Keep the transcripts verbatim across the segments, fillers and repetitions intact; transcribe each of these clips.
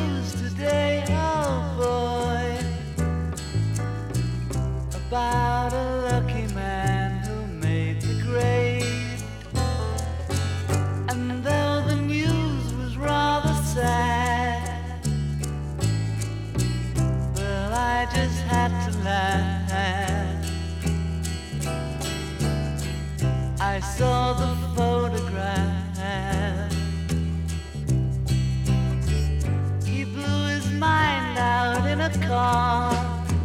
news today, oh boy, about a lucky man who made the grade. And though the news was rather sad, well, I just had to laugh. I saw the photograph. He blew his mind out in a car.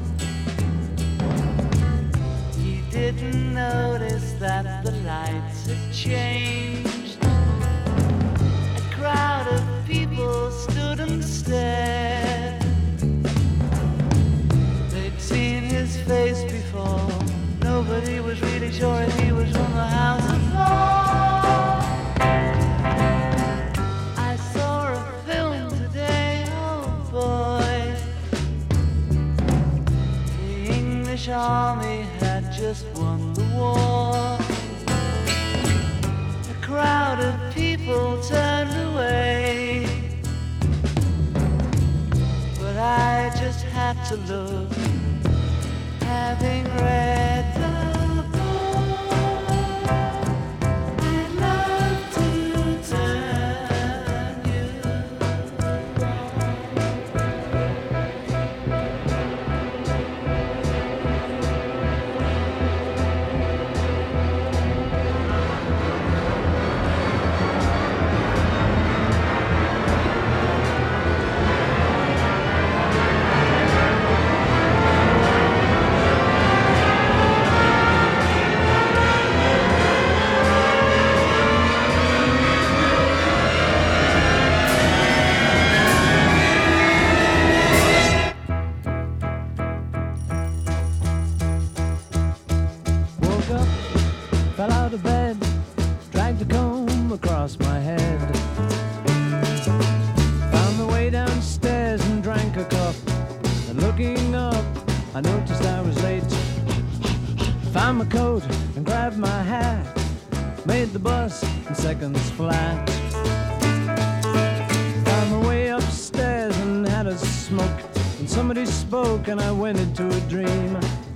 He didn't notice that the lights had changed. A crowd of people stood and stared. They'd seen his face before. Nobody was really sure if he was from the House of Lords. I saw a film today, oh boy. The English army had just won the war. A crowd of people turned away, but I just had to look, having read the fell out of bed, dragged a comb across my head. Found the way downstairs and drank a cup. And looking up, I noticed I was late. Found my coat and grabbed my hat. Made the bus in seconds flat. Found my way upstairs and had a smoke. And somebody spoke and I went into a dream.